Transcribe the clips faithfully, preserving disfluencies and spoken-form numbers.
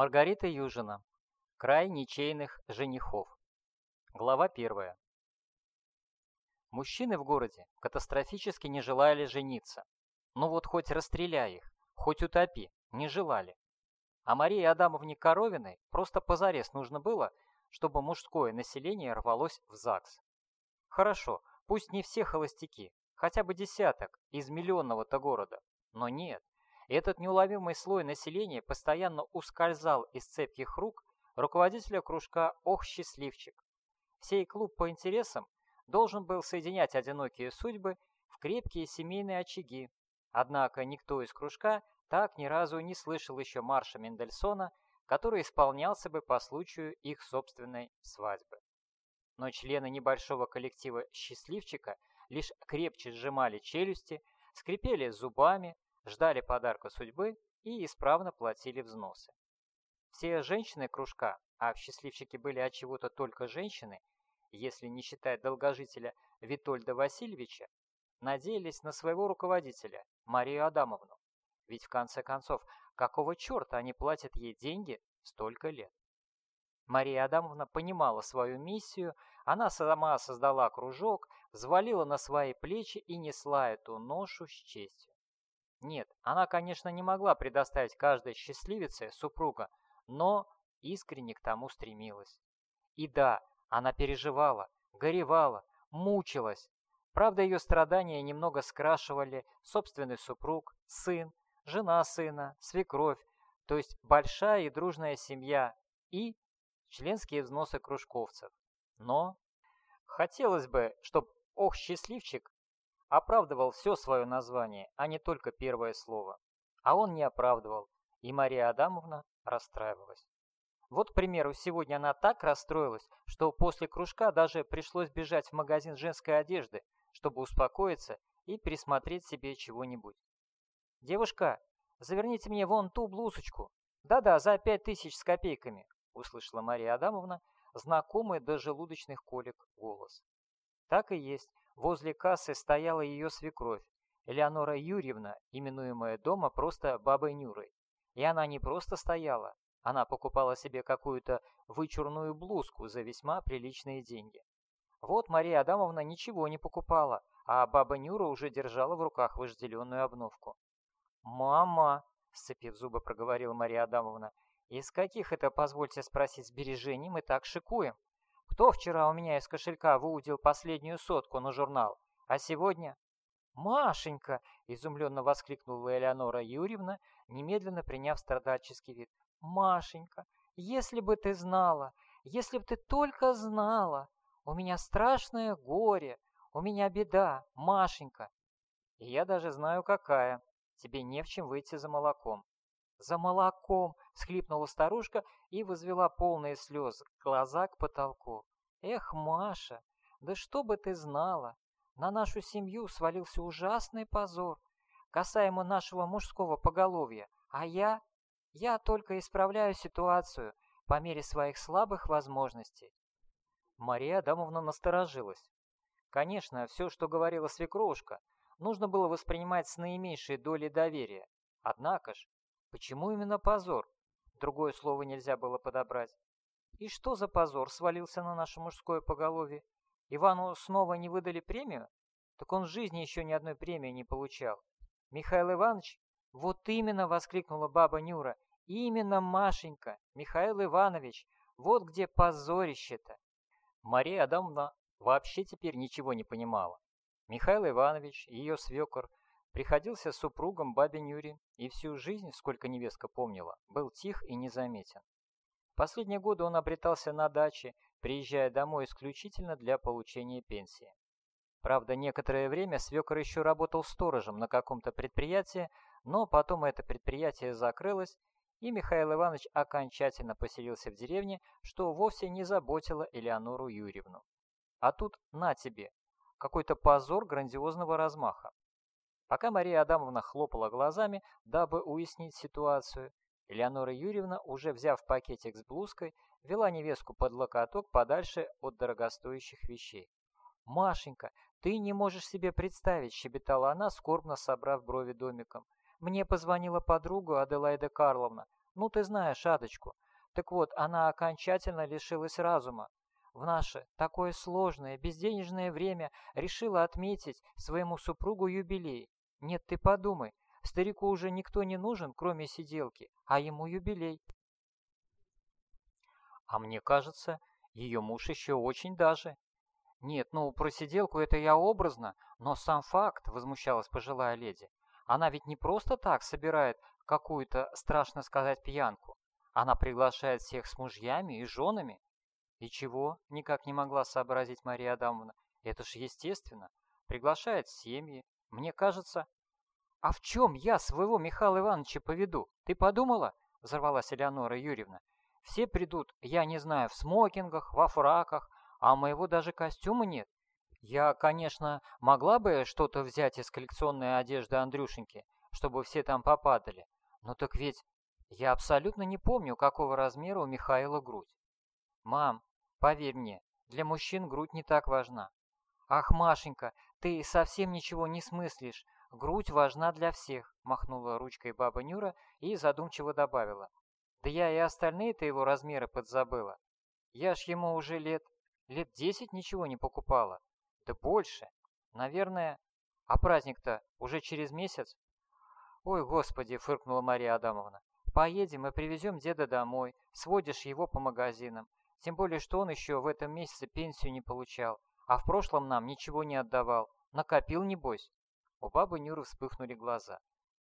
Маргарита Южина. Край ничейных женихов. Глава первая. Мужчины в городе катастрофически не желали жениться. Ну вот хоть расстреляй их, хоть утопи, не желали. А Марии Адамовне Коровиной просто позарез нужно было, чтобы мужское население рвалось в ЗАГС. Хорошо, пусть не все холостяки, хотя бы десяток из миллионного-то города, но нет. Этот неуловимый слой населения постоянно ускользал из цепких рук руководителя кружка «Ох, счастливчик». Сей клуб по интересам должен был соединять одинокие судьбы в крепкие семейные очаги. Однако никто из кружка так ни разу не слышал еще марша Мендельсона, который исполнялся бы по случаю их собственной свадьбы. Но члены небольшого коллектива «Счастливчика» лишь крепче сжимали челюсти, скрипели зубами, ждали подарка судьбы и исправно платили взносы. Все женщины кружка, а в «Счастливчике» были отчего-то только женщины, если не считать долгожителя Витольда Васильевича, надеялись на своего руководителя, Марию Адамовну. Ведь в конце концов, какого черта они платят ей деньги столько лет? Мария Адамовна понимала свою миссию, она сама создала кружок, взвалила на свои плечи и несла эту ношу с честью. Нет, она, конечно, не могла предоставить каждой счастливице супруга, но искренне к тому стремилась. И да, она переживала, горевала, мучилась. Правда, ее страдания немного скрашивали собственный супруг, сын, жена сына, свекровь, то есть большая и дружная семья и членские взносы кружковцев. Но хотелось бы, чтобы «Ох, счастливчик» оправдывал все свое название, а не только первое слово. А он не оправдывал, и Мария Адамовна расстраивалась. Вот, к примеру, сегодня она так расстроилась, что после кружка даже пришлось бежать в магазин женской одежды, чтобы успокоиться и присмотреть себе чего-нибудь. «Девушка, заверните мне вон ту блузочку. Да-да, за пять тысяч с копейками», — услышала Мария Адамовна, знакомый до желудочных колик голос. Так и есть, возле кассы стояла ее свекровь, Элеонора Юрьевна, именуемая дома просто бабой Нюрой. И она не просто стояла, она покупала себе какую-то вычурную блузку за весьма приличные деньги. Вот Мария Адамовна ничего не покупала, а баба Нюра уже держала в руках вожделенную обновку. «Мама», — сцепив зубы, проговорила Мария Адамовна, «из каких это, позвольте спросить, сбережений мы так шикуем? Кто вчера у меня из кошелька выудил последнюю сотку на журнал, а сегодня...» «Машенька!» — изумленно воскликнула Элеонора Юрьевна, немедленно приняв страдальческий вид. «Машенька, если бы ты знала, если бы ты только знала! У меня страшное горе, у меня беда, Машенька!» «И я даже знаю, какая. Тебе не в чем выйти за молоком». «За молоком!» — всхлипнула старушка и возвела полные слез глаза к потолку. «Эх, Маша, да что бы ты знала! На нашу семью свалился ужасный позор, касаемо нашего мужского поголовья, а я... я только исправляю ситуацию по мере своих слабых возможностей». Мария Адамовна насторожилась. Конечно, все, что говорила свекровушка, нужно было воспринимать с наименьшей долей доверия. Однако ж, почему именно позор? Другое слово нельзя было подобрать. И что за позор свалился на наше мужское поголовье? Ивану снова не выдали премию? Так он в жизни еще ни одной премии не получал. Михаил Иванович? Вот именно, воскликнула баба Нюра. Именно, Машенька, Михаил Иванович. Вот где позорище-то. Мария Адамовна вообще теперь ничего не понимала. Михаил Иванович, ее свекор, приходился супругом бабе Нюре и всю жизнь, сколько невестка помнила, был тих и незаметен. Последние годы он обретался на даче, приезжая домой исключительно для получения пенсии. Правда, некоторое время свекор еще работал сторожем на каком-то предприятии, но потом это предприятие закрылось, и Михаил Иванович окончательно поселился в деревне, что вовсе не заботило Элеонору Юрьевну. А тут на тебе, какой-то позор грандиозного размаха. Пока Мария Адамовна хлопала глазами, дабы уяснить ситуацию, Элеонора Юрьевна, уже взяв пакетик с блузкой, вела невестку под локоток подальше от дорогостоящих вещей. «Машенька, ты не можешь себе представить», — щебетала она, скорбно собрав брови домиком. «Мне позвонила подруга Аделаида Карловна. Ну, ты знаешь Адочку. Так вот, она окончательно лишилась разума. В наше такое сложное, безденежное время решила отметить своему супругу юбилей. Нет, ты подумай, старику уже никто не нужен, кроме сиделки, а ему юбилей. А мне кажется, ее муж еще очень даже. Нет, ну, про сиделку это я образно, но сам факт, возмущалась пожилая леди. Она ведь не просто так собирает какую-то, страшно сказать, пьянку. Она приглашает всех с мужьями и женами. И чего? Никак не могла сообразить Мария Адамовна. Это ж естественно. Приглашает семьи. Мне кажется... А в чем я своего Михаила Ивановича поведу? Ты подумала? Взорвалась Элеонора Юрьевна. Все придут, я не знаю, в смокингах, во фраках, а у моего даже костюма нет. Я, конечно, могла бы что-то взять из коллекционной одежды Андрюшеньки, чтобы все там попадали. Но так ведь я абсолютно не помню, какого размера у Михаила грудь. Мам, поверь мне, для мужчин грудь не так важна. Ах, Машенька, ты совсем ничего не смыслишь. Грудь важна для всех, махнула ручкой баба Нюра и задумчиво добавила. Да я и остальные-то его размеры подзабыла. Я ж ему уже лет... лет десять ничего не покупала. Да больше. Наверное. А праздник-то уже через месяц? Ой, господи, фыркнула Мария Адамовна. Поедем и привезем деда домой, сводишь его по магазинам. Тем более, что он еще в этом месяце пенсию не получал, а в прошлом нам ничего не отдавал. Накопил, небось. У бабы Нюры вспыхнули глаза.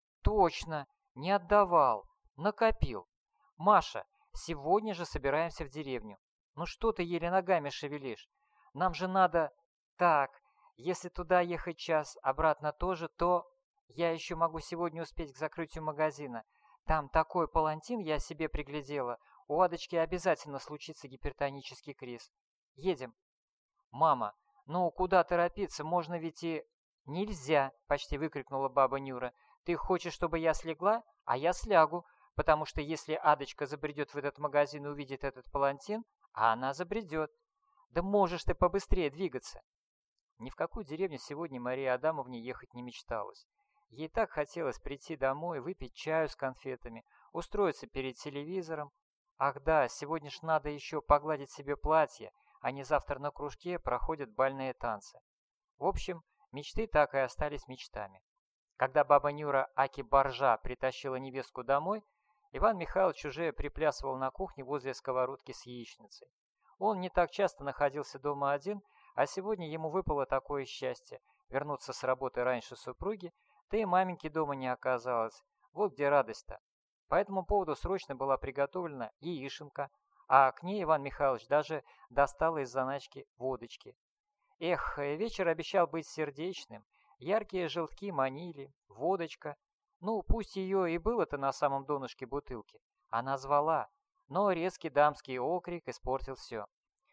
Точно, не отдавал, накопил. Маша, сегодня же собираемся в деревню. Ну что ты еле ногами шевелишь? Нам же надо... Так, если туда ехать час, обратно тоже, то... Я еще могу сегодня успеть к закрытию магазина. Там такой палантин я себе приглядела. У Адочки обязательно случится гипертонический криз. Едем. Мама, ну куда торопиться? Можно ведь и... Нельзя, почти выкрикнула баба Нюра. Ты хочешь, чтобы я слегла? А я слягу. Потому что если Адочка забредет в этот магазин и увидит этот палантин, а она забредет. Да можешь ты побыстрее двигаться. Ни в какую деревню сегодня Марии Адамовне ехать не мечталось. Ей так хотелось прийти домой, выпить чаю с конфетами, устроиться перед телевизором. Ах да, сегодня ж надо еще погладить себе платье, а не завтра на кружке проходят бальные танцы. В общем, мечты так и остались мечтами. Когда баба Нюра Аки-Боржа притащила невестку домой, Иван Михайлович уже приплясывал на кухне возле сковородки с яичницей. Он не так часто находился дома один, а сегодня ему выпало такое счастье – вернуться с работы раньше супруги, да и маменьки дома не оказалось. Вот где радость-то. По этому поводу срочно была приготовлена яишенка, а к ней Иван Михайлович даже достал из заначки водочки. Эх, вечер обещал быть сердечным, яркие желтки манили, водочка. Ну, пусть ее и было-то на самом донышке бутылки. Она звала, но резкий дамский окрик испортил все.